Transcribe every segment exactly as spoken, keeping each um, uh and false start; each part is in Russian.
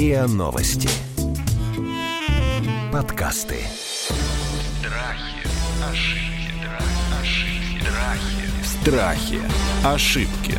РИА Новости. Подкасты. Страхи, ошибки, ошибки, страхи. Страхи. Ошибки.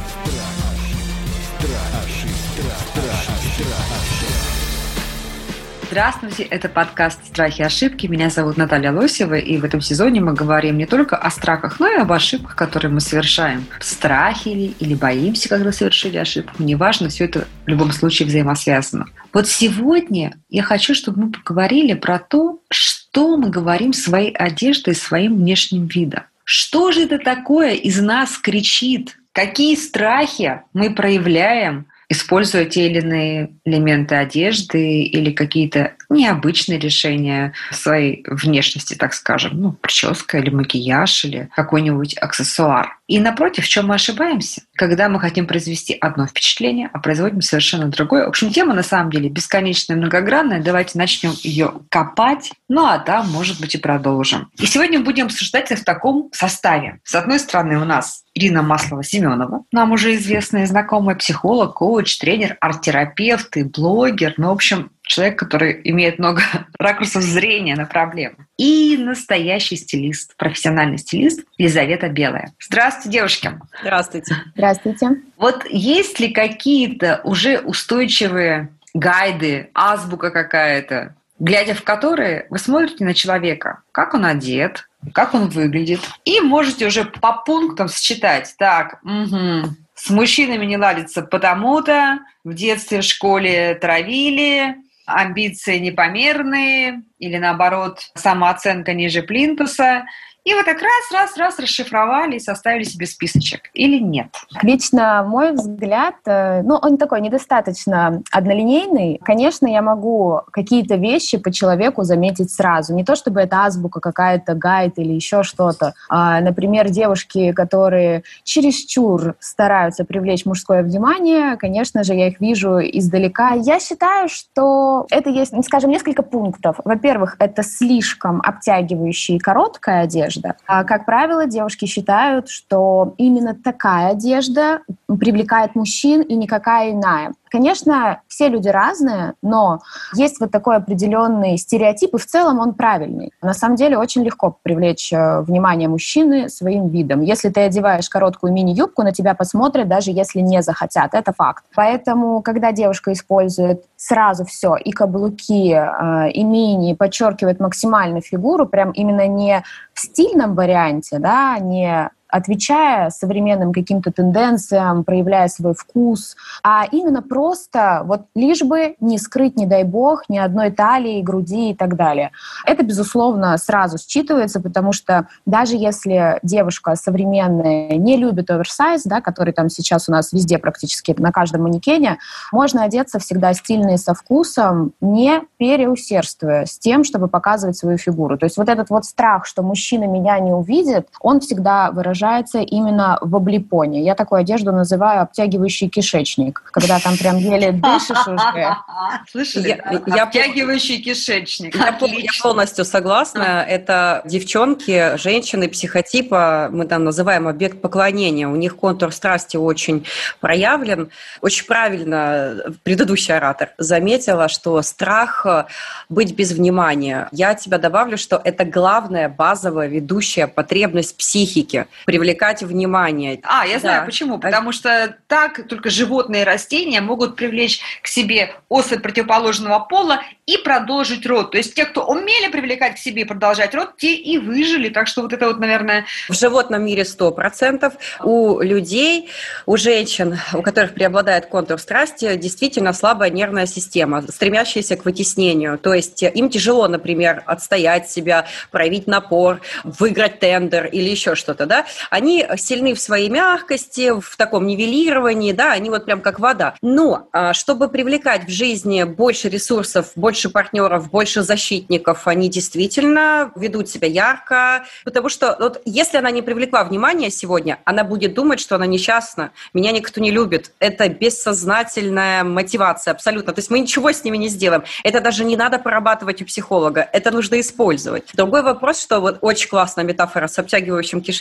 Здравствуйте, это подкаст «Страхи и ошибки». Меня зовут Наталья Лосева, и в этом сезоне мы говорим не только о страхах, но и об ошибках, которые мы совершаем. Страхи ли, или боимся, когда совершили ошибку. Неважно, все это в любом случае взаимосвязано. Вот сегодня я хочу, чтобы мы поговорили про то, что мы говорим своей одеждой, своим внешним видом. Что же это такое из нас кричит? Какие страхи мы проявляем, используя те или иные элементы одежды или какие-то необычные решения своей внешности, так скажем, ну, прическа или макияж, или какой-нибудь аксессуар. И напротив, в чем мы ошибаемся? Когда мы хотим произвести одно впечатление, а производим совершенно другое. В общем, тема на самом деле бесконечная, многогранная. Давайте начнем ее копать, ну а там, может быть, и продолжим. И сегодня мы будем обсуждать в таком составе. С одной стороны, у нас Ирина Маслова-Семенова, нам уже известная, знакомая психолог, коуч, тренер, арт-терапевт и блогер. Ну, в общем, человек, который имеет много ракурсов зрения на проблему. И настоящий стилист, профессиональный стилист Елизавета Белая. Здравствуйте, девушки. Здравствуйте. Здравствуйте. Вот есть ли какие-то уже устойчивые гайды, азбука какая-то, глядя в которые вы смотрите на человека, как он одет, как он выглядит, и можете уже по пунктам считать. Так, угу, с мужчинами не ладится потому-то, в детстве, в школе травили, амбиции непомерные, или наоборот, самооценка ниже плинтуса. И вот так раз-раз-раз расшифровали и составили себе списочек. Или нет? Лично мой взгляд, ну, он такой недостаточно однолинейный. Конечно, я могу какие-то вещи по человеку заметить сразу. Не то чтобы это азбука какая-то, гайд или еще что-то. А, например, девушки, которые чересчур стараются привлечь мужское внимание, конечно же, я их вижу издалека. Я считаю, что это есть, скажем, несколько пунктов. Во-первых, это слишком обтягивающая и короткая одежда. А, как правило, девушки считают, что именно такая одежда привлекает мужчин и никакая иная. Конечно, все люди разные, но есть вот такой определенный стереотип, и в целом он правильный. На самом деле очень легко привлечь внимание мужчины своим видом. Если ты одеваешь короткую мини-юбку, на тебя посмотрят, даже если не захотят. Это факт. Поэтому, когда девушка использует сразу все, и каблуки, и мини, подчеркивает максимально фигуру, прям именно не в стильном варианте, да, не отвечая современным каким-то тенденциям, проявляя свой вкус, а именно просто вот лишь бы не скрыть, не дай бог, ни одной талии, груди и так далее. Это, безусловно, сразу считывается, потому что даже если девушка современная не любит оверсайз, да, который там сейчас у нас везде практически на каждом манекене, можно одеться всегда стильно и со вкусом, не переусердствуя с тем, чтобы показывать свою фигуру. То есть вот этот вот страх, что мужчина меня не увидит, он всегда выражается именно в облепоне. Я такую одежду называю обтягивающий кишечник, когда там прям еле дышишь уже. Слышали? Я, обтягивающий кишечник. Я, я полностью согласна. Это девчонки, женщины психотипа, мы там называем объект поклонения. У них контур страсти очень проявлен. Очень правильно предыдущий оратор заметила, что страх быть без внимания. Я тебя добавлю, что это главная базовая ведущая потребность психики – привлекать внимание. А, я знаю да. почему. Потому что так только животные и растения могут привлечь к себе особь противоположного пола и продолжить род. То есть те, кто умели привлекать к себе и продолжать род, те и выжили. Так что вот это вот, наверное... В животном мире сто процентов. У людей, у женщин, у которых преобладает контур страсти, действительно слабая нервная система, стремящаяся к вытеснению. То есть им тяжело, например, отстоять себя, проявить напор, выиграть тендер или еще что-то, да? Они сильны в своей мягкости, в таком нивелировании, да, они вот прям как вода. Но чтобы привлекать в жизни больше ресурсов, больше партнеров, больше защитников, они действительно ведут себя ярко, потому что вот если она не привлекла внимания сегодня, она будет думать, что она несчастна, меня никто не любит. Это бессознательная мотивация абсолютно. То есть мы ничего с ними не сделаем. Это даже не надо прорабатывать у психолога, это нужно использовать. Другой вопрос, что вот очень классная метафора с обтягивающим кишечником,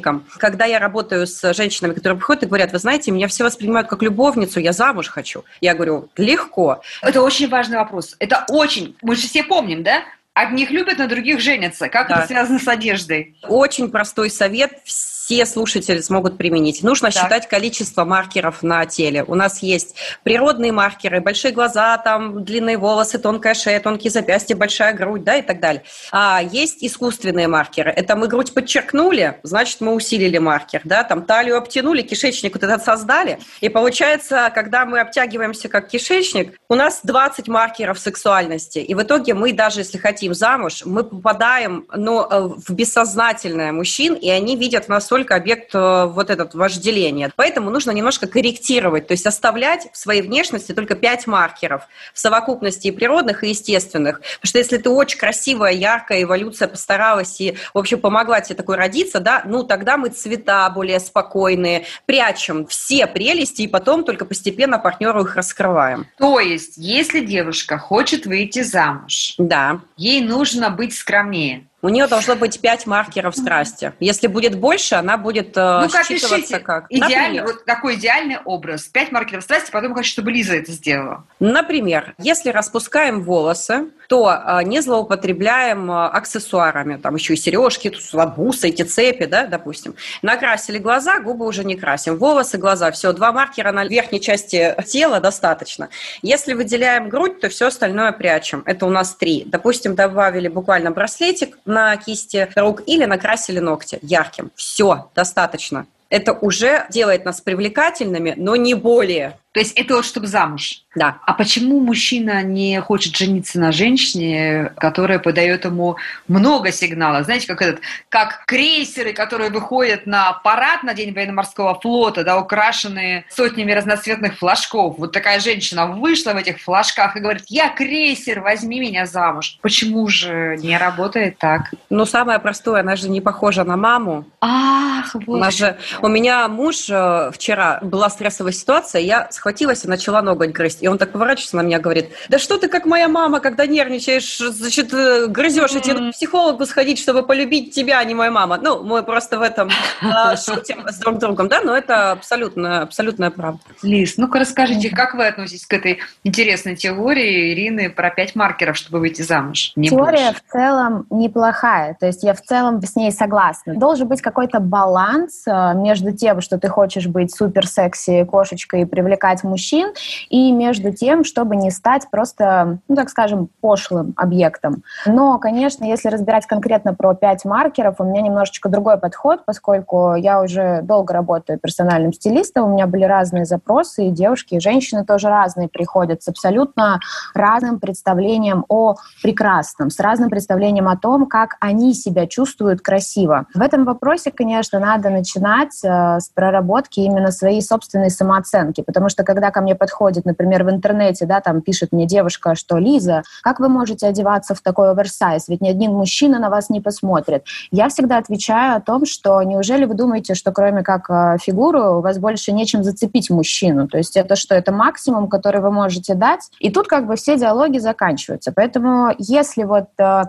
риском. Когда я работаю с женщинами, которые приходят и говорят, вы знаете, меня все воспринимают как любовницу, я замуж хочу. Я говорю, легко. Это очень важный вопрос. Это очень... Мы же все помним, да? Одних любят, на других женятся. Как да. это связано с одеждой? Очень простой совет. Все слушатели смогут применить. Нужно так. считать количество маркеров на теле. У нас есть природные маркеры, большие глаза, там, длинные волосы, тонкая шея, тонкие запястья, большая грудь, да, и так далее. А есть искусственные маркеры. Это мы грудь подчеркнули, значит, мы усилили маркер, да, там талию обтянули, кишечник вот этот создали. И получается, когда мы обтягиваемся как кишечник, у нас двадцать маркеров сексуальности. И в итоге мы, даже если хотим замуж, мы попадаем, ну, в бессознательное мужчин, и они видят в нас только объект вот этот вожделения. Поэтому нужно немножко корректировать, то есть оставлять в своей внешности только пять маркеров в совокупности и природных, и естественных. Потому что если ты очень красивая, яркая, эволюция постаралась и, в общем, помогла тебе такой родиться, да, ну, тогда мы цвета более спокойные, прячем все прелести и потом только постепенно партнеру их раскрываем. То есть, если девушка хочет выйти замуж, да, ей нужно быть скромнее. У нее должно быть пять маркеров страсти. Если будет больше, она будет э, ну, как считываться пишите, как... Идеальный, вот такой идеальный образ. Пять маркеров страсти, потом хочу, чтобы Лиза это сделала. Например, если распускаем волосы, то э, не злоупотребляем э, аксессуарами. Там еще и сережки, бусы, эти цепи, да, допустим. Накрасили глаза, губы уже не красим. Волосы, глаза, все, два маркера на верхней части тела достаточно. Если выделяем грудь, то все остальное прячем. Это у нас три. Допустим, добавили буквально браслетик на кисти рук или накрасили ногти ярким. Все, достаточно. Это уже делает нас привлекательными, но не более. То есть это вот чтобы замуж? Да. А почему мужчина не хочет жениться на женщине, которая подает ему много сигналов? Знаете, как этот, как крейсеры, которые выходят на парад на День военно-морского флота, да, украшенные сотнями разноцветных флажков. Вот такая женщина вышла в этих флажках и говорит, я крейсер, возьми меня замуж. Почему же не работает так? Ну, самое простое, она же не похожа на маму. Ах, вот. Она же... У меня муж вчера, была стрессовая ситуация, я схватилась и начала ноготь грызть. И он так поворачивается на меня и говорит, да что ты как моя мама, когда нервничаешь, значит, грызешь, и тебе надо к психологу сходить, чтобы полюбить тебя, а не моя мама. Ну, мы просто в этом шутим с друг другом, да, но это абсолютно, абсолютная правда. Лиз, ну-ка расскажите, как вы относитесь к этой интересной теории Ирины про пять маркеров, чтобы выйти замуж? Не Теория больше. В целом неплохая, то есть я в целом с ней согласна. Должен быть какой-то баланс между тем, что ты хочешь быть супер-секси кошечкой и привлекать мужчин, и между тем, чтобы не стать просто, ну, так скажем, пошлым объектом. Но, конечно, если разбирать конкретно про пять маркеров, у меня немножечко другой подход, поскольку я уже долго работаю персональным стилистом, у меня были разные запросы, и девушки, и женщины тоже разные приходят с абсолютно разным представлением о прекрасном, с разным представлением о том, как они себя чувствуют красиво. В этом вопросе, конечно, надо начинать с проработки именно своей собственной самооценки, потому что когда ко мне подходит, например, в интернете, да, там пишет мне девушка, что Лиза, как вы можете одеваться в такой оверсайз, ведь ни один мужчина на вас не посмотрит. Я всегда отвечаю о том, что неужели вы думаете, что кроме как фигуру у вас больше нечем зацепить мужчину, то есть это что, это максимум, который вы можете дать, и тут как бы все диалоги заканчиваются. Поэтому если вот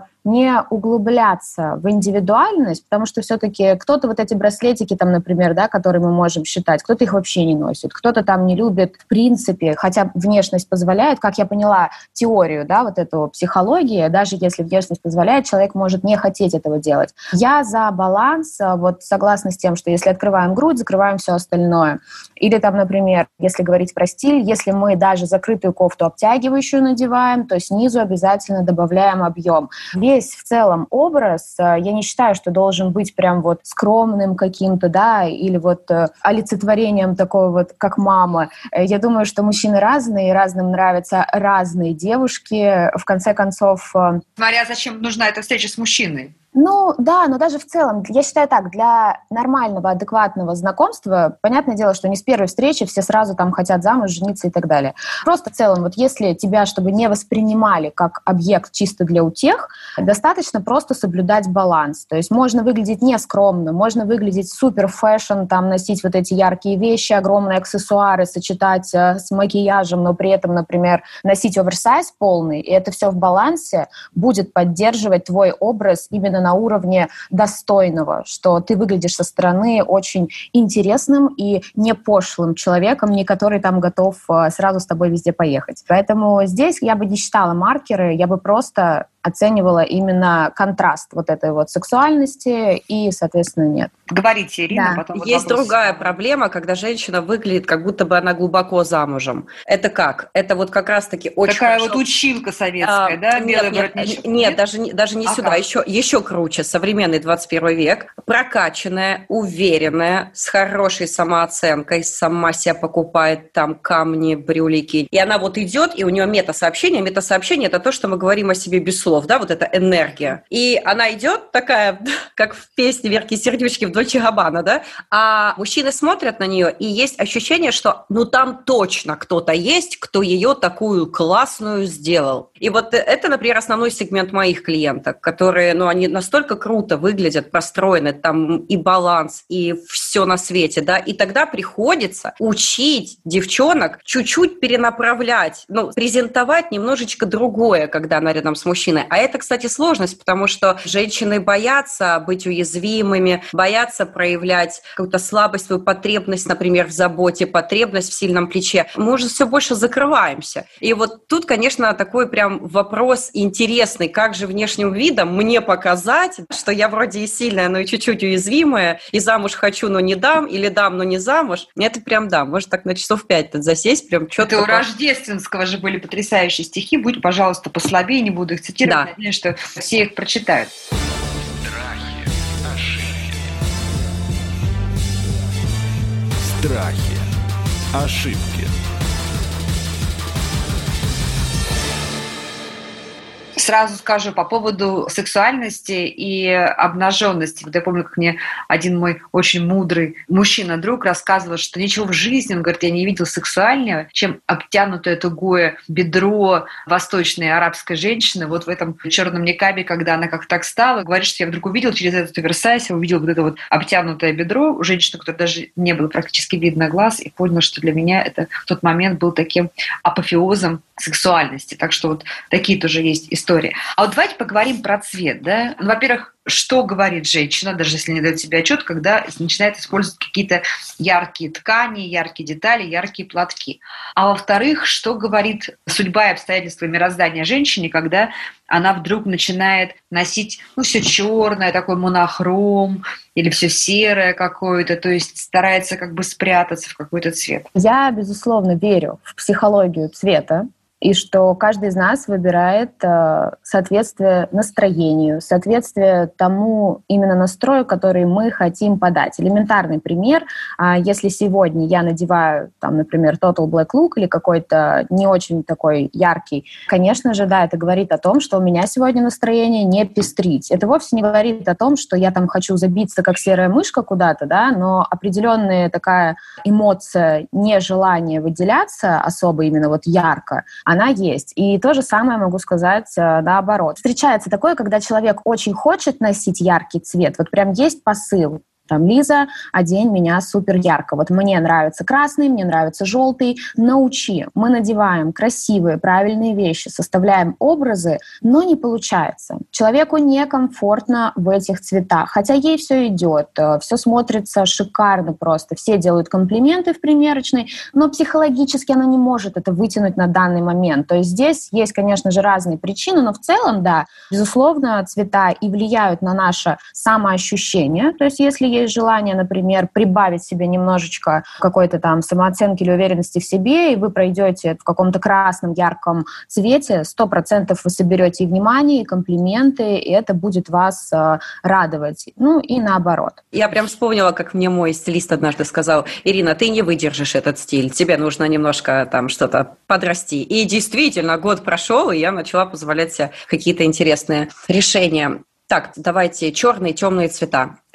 не углубляться в индивидуальность, потому что все-таки кто-то вот эти браслетики, там, например, да, которые мы можем считать, кто-то их вообще не носит, кто-то там не любит в принципе, хотя внешность позволяет, как я поняла теорию, да, вот эту психологии, даже если внешность позволяет, человек может не хотеть этого делать. Я за баланс, вот согласна с тем, что если открываем грудь, закрываем все остальное. Или там, например, если говорить про стиль, если мы даже закрытую кофту обтягивающую надеваем, то снизу обязательно добавляем объем. Весь в целом образ, я не считаю, что должен быть прям вот скромным каким-то, да, или вот олицетворением такого вот, как мама. Я думаю, что мужчины разные, и разным нравятся разные девушки. В конце концов... Смотря зачем нужна эта встреча с мужчиной. Ну, да, но даже в целом, я считаю так, для нормального, адекватного знакомства, понятное дело, что не с первой встречи все сразу там хотят замуж, жениться и так далее. Просто в целом, вот если тебя, чтобы не воспринимали как объект чисто для утех, достаточно просто соблюдать баланс. То есть можно выглядеть нескромно, можно выглядеть супер фэшн, там носить вот эти яркие вещи, огромные аксессуары, сочетать э, с макияжем, но при этом, например, носить оверсайз полный, и это все в балансе будет поддерживать твой образ именно на уровне достойного, что ты выглядишь со стороны очень интересным и не пошлым человеком, не который там готов сразу с тобой везде поехать. Поэтому здесь я бы не считала маркеры, я бы просто оценивала именно контраст вот этой вот сексуальности и, соответственно, нет. Говорите, Ирина, да. потом... Вот Есть вопрос. другая проблема, когда женщина выглядит, как будто бы она глубоко замужем. Это как? Это вот как раз-таки очень Такая хорошо... вот училка советская, а, да? Белый нет, воротничок? Нет, нет, даже, не, даже не а сюда. Еще, еще круче. Современный двадцать первый век. Прокачанная, уверенная, с хорошей самооценкой, сама себя покупает там камни, брюлики. И она вот идет, и у нее мета-сообщение. Мета-сообщение – это то, что мы говорим о себе без слов. Да, вот эта энергия. И она идет такая, как в песне Верки Сердючки в Дольче Габбана, да, а мужчины смотрят на нее, и есть ощущение, что ну там точно кто-то есть, кто ее такую классную сделал. И вот это, например, основной сегмент моих клиенток, которые, ну, они настолько круто выглядят, простроены, там и баланс, и все на свете, да, и тогда приходится учить девчонок чуть-чуть перенаправлять, ну, презентовать немножечко другое, когда она рядом с мужчиной. А это, кстати, сложность, потому что женщины боятся быть уязвимыми, боятся проявлять какую-то слабость, свою потребность, например, в заботе, потребность в сильном плече. Мы уже все больше закрываемся. И вот тут, конечно, такой прям вопрос интересный, как же внешним видом мне показать, что я вроде и сильная, но и чуть-чуть уязвимая, и замуж хочу, но не дам, или дам, но не замуж. Это прям да, может так на часов пять тут засесть, прям четко. Это у Рождественского же были потрясающие стихи. Будь, пожалуйста, послабее, не буду их цитировать. Да. Надеюсь, что все их прочитают. Страхи, ошибки. Страхи, ошибки. Сразу скажу по поводу сексуальности и обнаженности. Вот я помню, как мне один мой очень мудрый мужчина-друг рассказывал, что ничего в жизни, он говорит, я не видел сексуальнее, чем обтянутое тугое бедро восточной арабской женщины вот в этом черном никабе, когда она как так стала. Говорит, что я вдруг увидел через этот оверсайз, я увидел вот это вот обтянутое бедро у женщины, которой даже не было практически видно глаз, и понял, что для меня это в тот момент был таким апофеозом сексуальности. Так что вот такие тоже есть истории. А вот давайте поговорим про цвет. Да? Ну, во-первых, что говорит женщина, даже если не дает себе отчет, когда начинает использовать какие-то яркие ткани, яркие детали, яркие платки. А во-вторых, что говорит судьба и обстоятельства мироздания женщине, когда она вдруг начинает носить ну, все черное, такой монохром, или все серое какое-то, то есть старается как бы спрятаться в какой-то цвет. Я, безусловно, верю в психологию цвета, и что каждый из нас выбирает э, соответствие настроению, соответствие тому именно настрою, который мы хотим подать. Элементарный пример. Э, если сегодня я надеваю, там, например, Total Black Look или какой-то не очень такой яркий, конечно же, да, это говорит о том, что у меня сегодня настроение не пестрить. Это вовсе не говорит о том, что я там хочу забиться, как серая мышка куда-то, да, но определенная такая эмоция, нежелание выделяться особо именно вот ярко, она есть. И то же самое могу сказать э, наоборот. Встречается такое, когда человек очень хочет носить яркий цвет, вот прям есть посыл. Там, Лиза, одень меня супер ярко. Вот мне нравится красный, мне нравится желтый. Научи. Мы надеваем красивые, правильные вещи, составляем образы, но не получается. Человеку некомфортно в этих цветах. Хотя ей все идет, все смотрится шикарно просто. Все делают комплименты в примерочной, но психологически она не может это вытянуть на данный момент. То есть здесь есть, конечно же, разные причины, но в целом, да, безусловно, цвета и влияют на наше самоощущение. То есть если есть желание, например, прибавить себе немножечко какой-то там самооценки или уверенности в себе, и вы пройдете в каком-то красном, ярком цвете, сто процентов вы соберете и внимание, и комплименты, и это будет вас э, радовать. Ну и наоборот. Я прям вспомнила, как мне мой стилист однажды сказал: Ирина, ты не выдержишь этот стиль, тебе нужно немножко там что-то подрасти. И действительно, год прошел, и я начала позволять себе какие-то интересные решения. Так, давайте черные, темные цвета.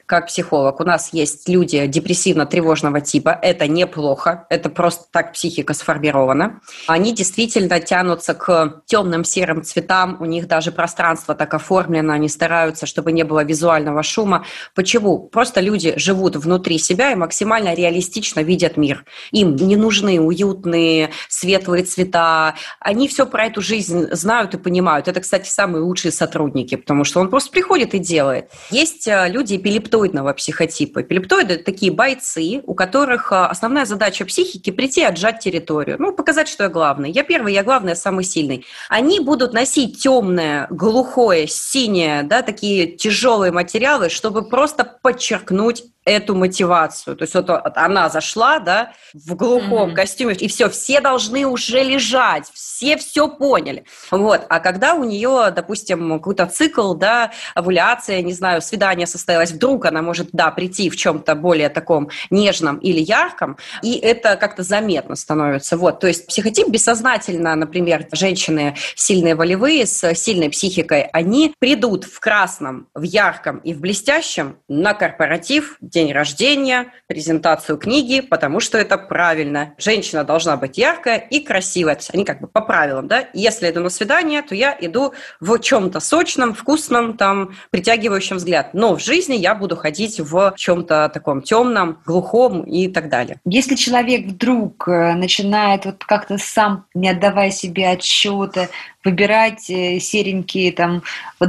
как психолог. У нас есть люди депрессивно-тревожного типа. Это неплохо. Это просто так психика сформирована. Они действительно тянутся к темным серым цветам. У них даже пространство так оформлено. Они стараются, чтобы не было визуального шума. Почему? Просто люди живут внутри себя и максимально реалистично видят мир. Им не нужны уютные, светлые цвета. Они все про эту жизнь знают и понимают. Это, кстати, самые лучшие сотрудники, потому что он просто приходит и делает. Есть люди эпилептоидного психотипа. Эпилептоиды – это такие бойцы, у которых основная задача психики – прийти и отжать территорию. Ну, показать, что я главный. Я первый, я главный, я самый сильный. Они будут носить темное, глухое, синее, да, такие тяжелые материалы, чтобы просто подчеркнуть эту мотивацию. То есть вот она зашла, да, в глухом mm-hmm. костюме, и все, все должны уже лежать, все все поняли. Вот. А когда у нее, допустим, какой-то цикл, да, овуляция, не знаю, свидание состоялось, вдруг она может, да, прийти в чем-то более таком нежном или ярком, и это как-то заметно становится. Вот. То есть психотип бессознательно, например, женщины сильные волевые, с сильной психикой, они придут в красном, в ярком и в блестящем на корпоратив, день рождения, презентацию книги, потому что это правильно. Женщина должна быть яркая и красивая. То есть они как бы по правилам, да. Если я иду на свидание, то я иду в чем-то сочном, вкусном, там, притягивающем взгляд. Но в жизни я буду ходить в чем-то таком темном, глухом и так далее. Если человек вдруг начинает вот как-то сам, не отдавая себе отчета, выбирать серенькие там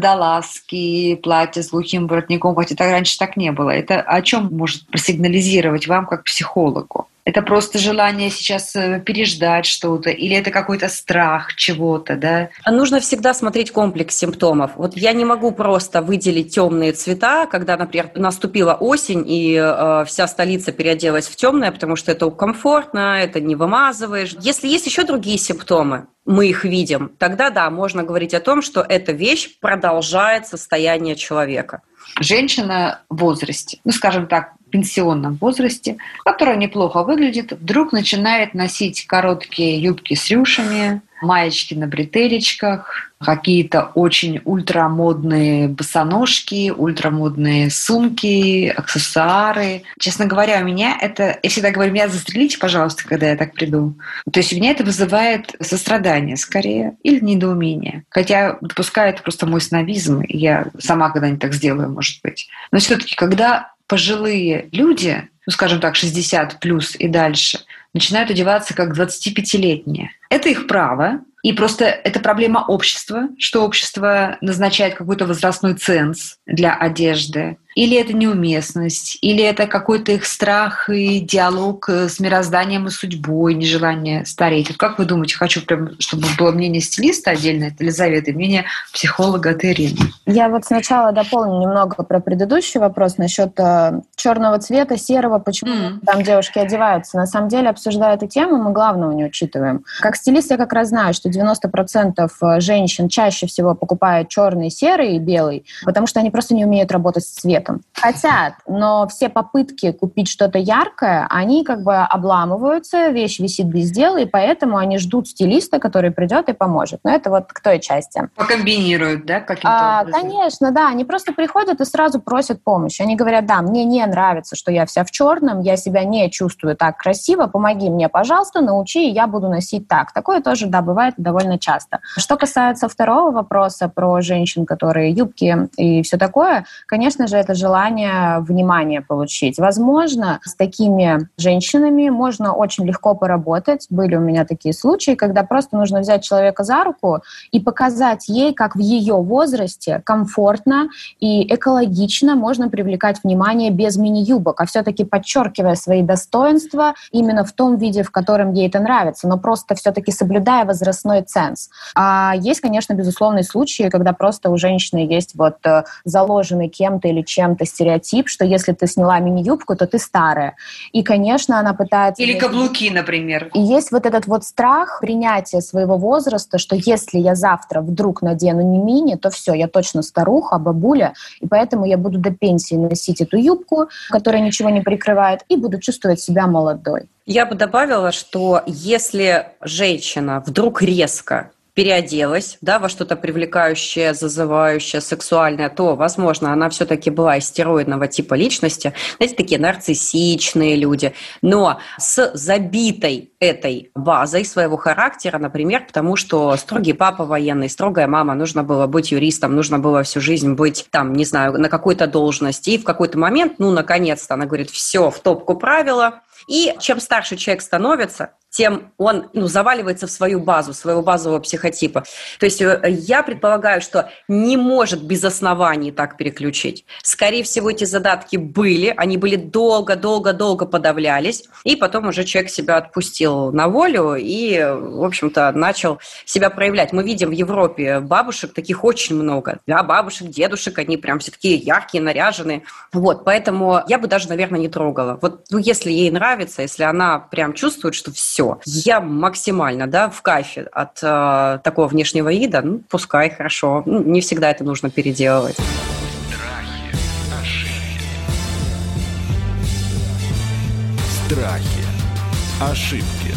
водолазки, платья с глухим воротником, хотя так раньше так не было. Это о чем может просигнализировать вам как психологу? Это просто желание сейчас переждать что-то, или это какой-то страх чего-то, да? Нужно всегда смотреть комплекс симптомов. Вот я не могу просто выделить темные цвета, когда, например, наступила осень, и э, вся столица переоделась в темное, потому что это комфортно, это не вымазываешь. Если есть еще другие симптомы, мы их видим, тогда да, можно говорить о том, что эта вещь продолжает состояние человека. Женщина в возрасте, ну, скажем так, в пенсионном возрасте, которая неплохо выглядит, вдруг начинает носить короткие юбки с рюшами, маечки на бретелечках, какие-то очень ультрамодные босоножки, ультрамодные сумки, аксессуары. Честно говоря, у меня это... Я всегда говорю, меня застрелите, пожалуйста, когда я так приду. То есть у меня это вызывает сострадание скорее или недоумение. Хотя, допускаю, это просто мой снобизм, и я сама когда-нибудь так сделаю, может быть. Но все-таки, когда пожилые люди, ну, скажем так, шестьдесят плюс и дальше, начинают одеваться как двадцатипятилетние. Это их право, и просто это проблема общества, что общество назначает какой-то возрастной ценз для одежды. Или это неуместность, или это какой-то их страх и диалог с мирозданием и судьбой, нежелание стареть. Вот как вы думаете, хочу прям, чтобы было мнение стилиста отдельно, это Елизавета, и мнение психолога от Ирины? Я вот сначала дополню немного про предыдущий вопрос насчет э, черного цвета, серого, почему mm. там девушки одеваются. На самом деле, обсуждая эту тему, мы главного не учитываем. Как стилист я как раз знаю, что девяносто процентов женщин чаще всего покупают черный, серый и белый, потому что они просто не умеют работать с цветом. Хотят, но все попытки купить что-то яркое, они как бы обламываются, вещь висит без дела, и поэтому они ждут стилиста, который придет и поможет. Но это вот к той части. Покомбинируют, да, каким-то а, образом? Конечно, да. Они просто приходят и сразу просят помощи. Они говорят, да, мне не нравится, что я вся в черном, я себя не чувствую так красиво, помоги мне, пожалуйста, научи, и я буду носить так. Такое тоже, да, бывает довольно часто. Что касается второго вопроса про женщин, которые юбки и все такое, конечно же, это желание внимания получить. Возможно, с такими женщинами можно очень легко поработать. Были у меня такие случаи, когда просто нужно взять человека за руку и показать ей, как в ее возрасте комфортно и экологично можно привлекать внимание без мини-юбок, а все-таки подчеркивая свои достоинства именно в том виде, в котором ей это нравится, но просто все-таки соблюдая возрастной ценз. А есть, конечно, безусловные случаи, когда просто у женщины есть вот заложенный кем-то или чем-то стереотип, что если ты сняла мини-юбку, то ты старая. И, конечно, она пытается... Или каблуки, например. И есть вот этот вот страх принятия своего возраста, что если я завтра вдруг надену не мини, то все, я точно старуха, бабуля, и поэтому я буду до пенсии носить эту юбку, которая ничего не прикрывает, и буду чувствовать себя молодой. Я бы добавила, что если женщина вдруг резко переоделась, да, во что-то привлекающее, зазывающее, сексуальное, то, возможно, она все-таки была из стероидного типа личности. Знаете, такие нарциссичные люди. Но с забитой этой базой своего характера, например, потому что строгий папа военный, строгая мама, нужно было быть юристом, нужно было всю жизнь быть там, не знаю, на какой-то должности. И в какой-то момент, ну, наконец-то, она говорит, все, в топку правила. И чем старше человек становится, тем он ну, заваливается в свою базу, своего базового психотипа. То есть я предполагаю, что не может без оснований так переключить. Скорее всего, эти задатки были, они были долго-долго-долго подавлялись, и потом уже человек себя отпустил на волю и, в общем-то, начал себя проявлять. Мы видим в Европе бабушек, таких очень много. Да, бабушек, дедушек, они прям все такие яркие, наряженные. Вот, поэтому я бы даже, наверное, не трогала. Вот, ну, если ей нравится, если она прям чувствует, что все, я максимально, да, в кайфе от э, такого внешнего вида, ну, пускай, хорошо. Ну, не всегда это нужно переделывать. Страхи, ошибки. Страхи, ошибки.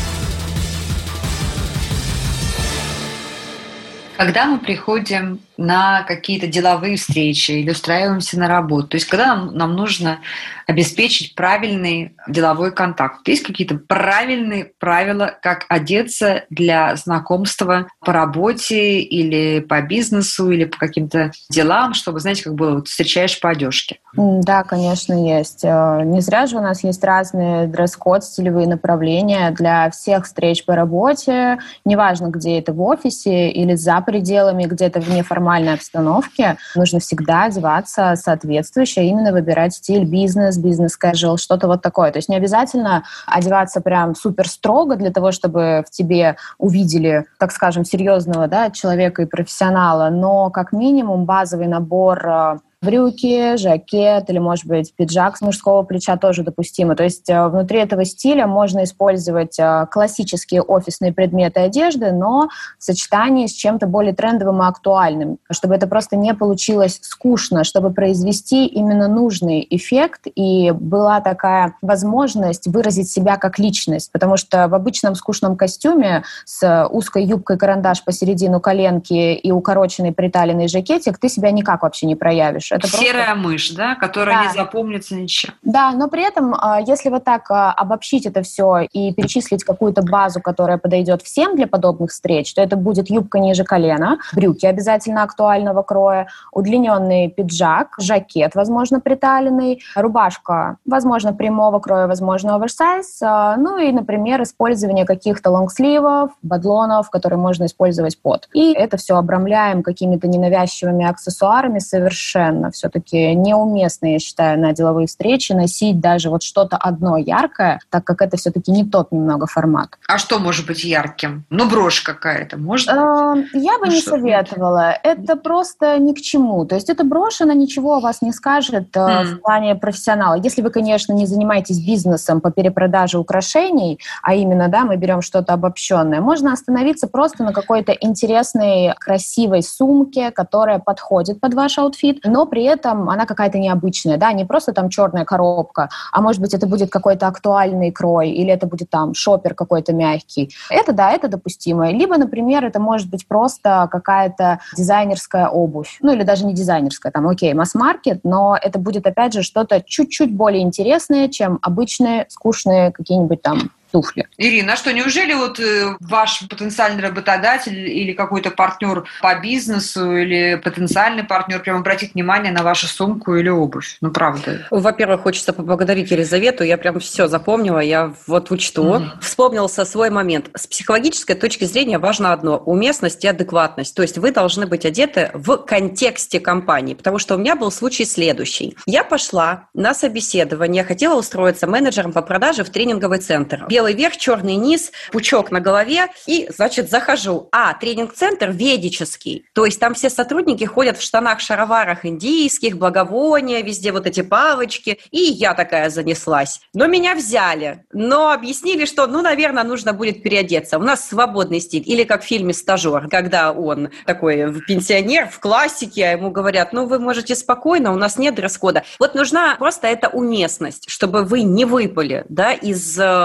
Когда мы приходим на какие-то деловые встречи или устраиваемся на работу, то есть когда нам, нам нужно обеспечить правильный деловой контакт, есть какие-то правильные правила, как одеться для знакомства по работе или по бизнесу, или по каким-то делам, чтобы, знаете, как было, вот встречаешь по одежке? Да, конечно, есть. Не зря же у нас есть разные дресс-код, стилевые направления для всех встреч по работе, неважно, где это в офисе или за пределами, где-то в неформальной обстановке, нужно всегда одеваться соответствующе, именно выбирать стиль бизнес, бизнес-кэжуал, что-то вот такое. То есть не обязательно одеваться прям супер строго для того, чтобы в тебе увидели, так скажем, серьезного, да, человека и профессионала, но как минимум базовый набор брюки, жакет или, может быть, пиджак с мужского плеча тоже допустимо. То есть внутри этого стиля можно использовать классические офисные предметы одежды, но в сочетании с чем-то более трендовым и актуальным, чтобы это просто не получилось скучно, чтобы произвести именно нужный эффект и была такая возможность выразить себя как личность. Потому что в обычном скучном костюме с узкой юбкой-карандаш посередину коленки и укороченный приталенный жакетик ты себя никак вообще не проявишь. Это серая просто мышь, да, которая да. не запомнится ничем. Да, но при этом, если вот так обобщить это все и перечислить какую-то базу, которая подойдет всем для подобных встреч, то это будет юбка ниже колена, брюки обязательно актуального кроя, удлиненный пиджак, жакет, возможно, приталенный, рубашка, возможно, прямого кроя, возможно, оверсайз, ну и, например, использование каких-то лонгсливов, бадлонов, которые можно использовать под. И это все обрамляем какими-то ненавязчивыми аксессуарами совершенно. Все-таки неуместно, я считаю, на деловые встречи носить даже вот что-то одно яркое, так как это все-таки не тот немного формат. А что может быть ярким? Ну, брошь какая-то, может быть? Я бы не советовала. Это просто ни к чему. То есть эта брошь, она ничего о вас не скажет в плане профессионала. Если вы, конечно, не занимаетесь бизнесом по перепродаже украшений, а именно, да, мы берем что-то обобщенное, можно остановиться просто на какой-то интересной, красивой сумке, которая подходит под ваш аутфит, но при этом она какая-то необычная, да, не просто там черная коробка, а может быть это будет какой-то актуальный крой, или это будет там шопер какой-то мягкий. Это, да, это допустимо. Либо, например, это может быть просто какая-то дизайнерская обувь, ну или даже не дизайнерская, там, окей, масс-маркет, но это будет, опять же, что-то чуть-чуть более интересное, чем обычные, скучные какие-нибудь там туфли. Ирина, а что, неужели вот э, ваш потенциальный работодатель или какой-то партнер по бизнесу или потенциальный партнер прям обратит внимание на вашу сумку или обувь? Ну, правда. Во-первых, хочется поблагодарить Елизавету. Я прям все запомнила, я вот учту. Mm-hmm. Вспомнился свой момент. С психологической точки зрения важно одно – уместность и адекватность. То есть вы должны быть одеты в контексте компании. Потому что у меня был случай следующий. Я пошла на собеседование, хотела устроиться менеджером по продаже в тренинговый центр. Белый верх, черный низ, пучок на голове, и, значит, захожу. А, тренинг-центр ведический. То есть там все сотрудники ходят в штанах-шароварах индийских, благовония, везде вот эти палочки. И я такая занеслась. Но меня взяли. Но объяснили, что, ну, наверное, нужно будет переодеться. У нас свободный стиль. Или как в фильме «Стажер», когда он такой пенсионер в классике, а ему говорят, ну, вы можете спокойно, у нас нет дресс-кода. Вот нужна просто эта уместность, чтобы вы не выпали, да, из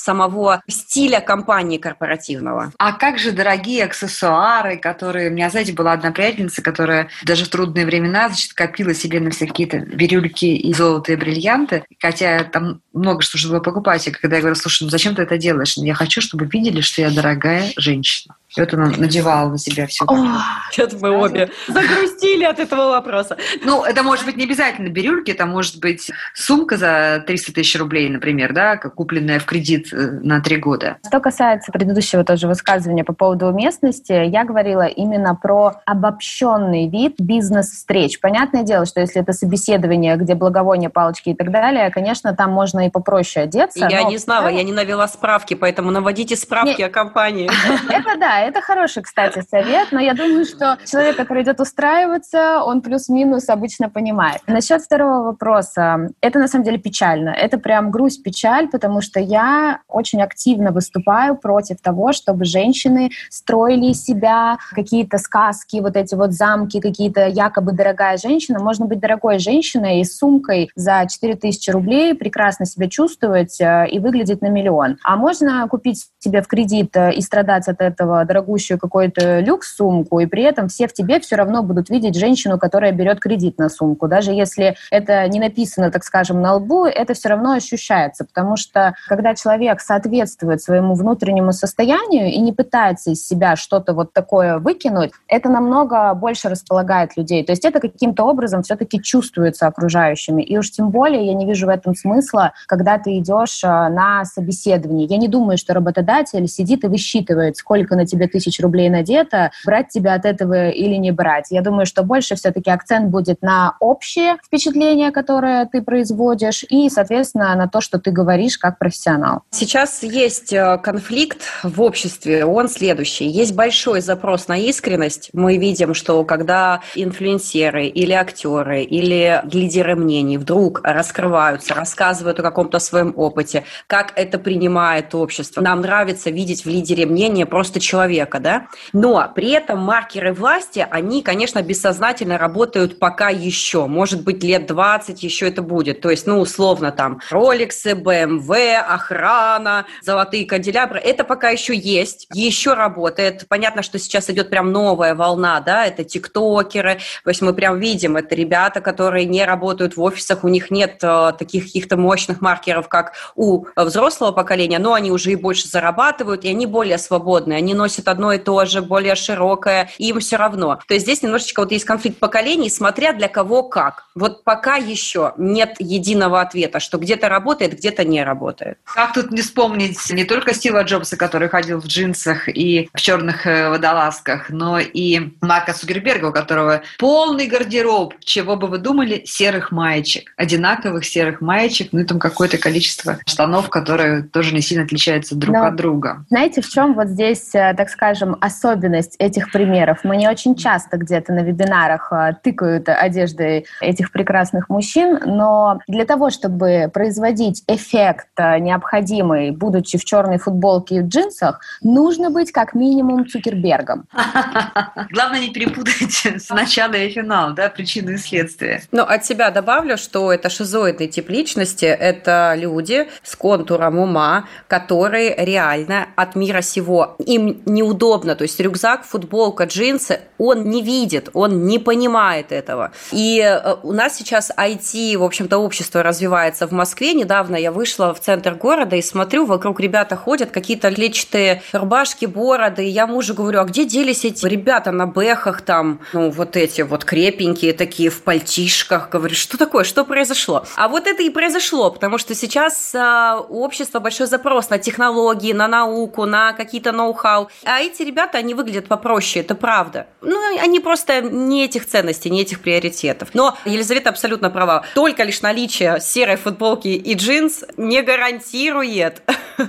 самого стиля компании корпоративного. А как же дорогие аксессуары, которые... У меня, знаете, была одна приятельница, которая даже в трудные времена, значит, копила себе на все какие-то бирюльки и золотые бриллианты, хотя там много что нужно было покупать. И когда я говорю, слушай, ну зачем ты это делаешь? Я хочу, чтобы видели, что я дорогая женщина. И вот она надевала на себя все. Что-то мы обе загрустили от этого вопроса. Ну, это может быть не обязательно бирюльки, это может быть сумка за триста тысяч рублей, например, да, купленная в кредит на три года. Что касается предыдущего тоже высказывания по поводу уместности, я говорила именно про обобщенный вид бизнес-встреч. Понятное дело, что если это собеседование, где благовония, палочки и так далее, конечно, там можно и попроще одеться. Я не знала, я не навела справки, поэтому наводите справки о компании. Это да, это хороший, кстати, совет, но я думаю, что человек, который идет устраиваться, он плюс-минус обычно понимает. Насчет второго вопроса, это на самом деле печально. Это прям грусть, печаль, потому что я очень активно выступаю против того, чтобы женщины строили из себя какие-то сказки, вот эти вот замки, какие-то якобы дорогая женщина. Можно быть дорогой женщиной и с сумкой за четыре тысячи рублей, прекрасно себя чувствовать и выглядеть на миллион. А можно купить себе в кредит и страдать от этого дорогущую какую-то люкс-сумку, и при этом все в тебе все равно будут видеть женщину, которая берет кредит на сумку. Даже если это не написано, так скажем, на лбу, это все равно ощущается, потому что когда человек соответствует своему внутреннему состоянию и не пытается из себя что-то вот такое выкинуть, это намного больше располагает людей. То есть это каким-то образом все-таки чувствуется окружающими. И уж тем более я не вижу в этом смысла, когда ты идешь на собеседование. Я не думаю, что работодатель сидит и высчитывает, сколько на тебе тысяч рублей надето, брать тебя от этого или не брать. Я думаю, что больше все-таки акцент будет на общее впечатление, которое ты производишь, и, соответственно, на то, что ты говоришь как профессионал. Сейчас есть конфликт в обществе, он следующий. Есть большой запрос на искренность. Мы видим, что когда инфлюенсеры или актеры, или лидеры мнений вдруг раскрываются, рассказывают о каком-то своем опыте, как это принимает общество. Нам нравится видеть в лидере мнения просто человека, да? Но при этом маркеры власти, они, конечно, бессознательно работают пока еще. Может быть, лет двадцать еще это будет. То есть, ну, условно, там, роликсы, бэ эм вэ, охрана, золотые канделябры. Это пока еще есть, еще работает. Понятно, что сейчас идет прям новая волна, да, это тиктокеры. То есть мы прям видим, это ребята, которые не работают в офисах, у них нет э, таких каких-то мощных маркеров, как у взрослого поколения, но они уже и больше зарабатывают, и они более свободные. Они носят одно и то же, более широкое, и им все равно. То есть здесь немножечко вот есть конфликт поколений, смотря для кого как. Вот пока еще нет единого ответа, что где-то работает, где-то не работает. Как тут не вспомнить не только Стива Джобса, который ходил в джинсах и в черных водолазках, но и Марка Цукерберга, у которого полный гардероб, чего бы вы думали, серых маечек, одинаковых серых маечек, ну и там какое-то количество штанов, которые тоже не сильно отличаются друг но, от друга. Знаете, в чем вот здесь, так скажем, особенность этих примеров? Мы не очень часто где-то на вебинарах тыкают одеждой этих прекрасных мужчин, но для того, чтобы производить эффект необходимый, будучи в черной футболке и в джинсах, нужно быть как минимум Цукербергом. Главное не перепутать начало и финал, да, причины и следствия. Но от себя добавлю, что это шизоидный тип личности, это люди с контуром ума, которые реально от мира сего. Им неудобно, то есть рюкзак, футболка, джинсы, он не видит, он не понимает этого. И у нас сейчас ай ти, в общем-то, общество развивается в Москве. Недавно я вышла в центр города и смотрю, вокруг ребята ходят, какие-то клетчатые рубашки, бороды. И я мужу говорю, а где делись эти ребята на бэхах там, ну, вот эти вот крепенькие такие в пальтишках? Говорю, что такое, что произошло? А вот это и произошло, потому что сейчас а, у общества большой запрос на технологии, на науку, на какие-то ноу-хау. А эти ребята, они выглядят попроще, это правда. Ну, они просто не этих ценностей, не этих приоритетов. Но Елизавета абсолютно права. Только лишь наличие серой футболки и джинс не гарантирует,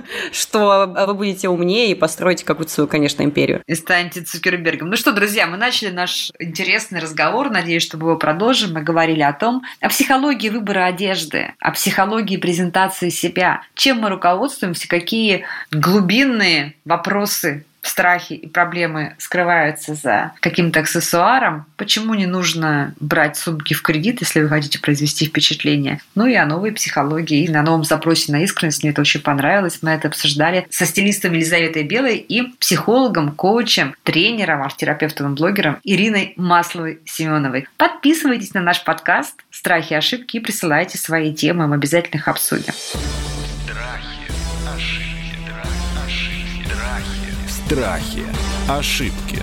что вы будете умнее и построите какую-то свою, конечно, империю. И станете Цукербергом. Ну что, друзья, мы начали наш интересный разговор. Надеюсь, что мы его продолжим. Мы говорили о том, о психологии выбора одежды, о психологии презентации себя. Чем мы руководствуемся, какие глубинные вопросы в страхи и проблемы скрываются за каким-то аксессуаром, почему не нужно брать сумки в кредит, если вы хотите произвести впечатление. Ну и о новой психологии, и на новом запросе на искренность. Мне это очень понравилось. Мы это обсуждали со стилистом Елизаветой Белой и психологом, коучем, тренером, арт-терапевтом и блогером Ириной Масловой-Семеновой. Подписывайтесь на наш подкаст «Страхи и ошибки» и присылайте свои темы, мы обязательно их обсудим. Страхи, ошибки.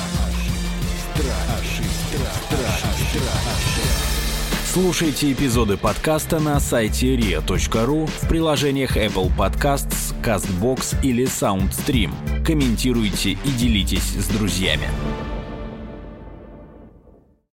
Слушайте эпизоды подкаста на сайте риа точка ру, в приложениях Apple Podcasts, CastBox или SoundStream. Комментируйте и делитесь с друзьями.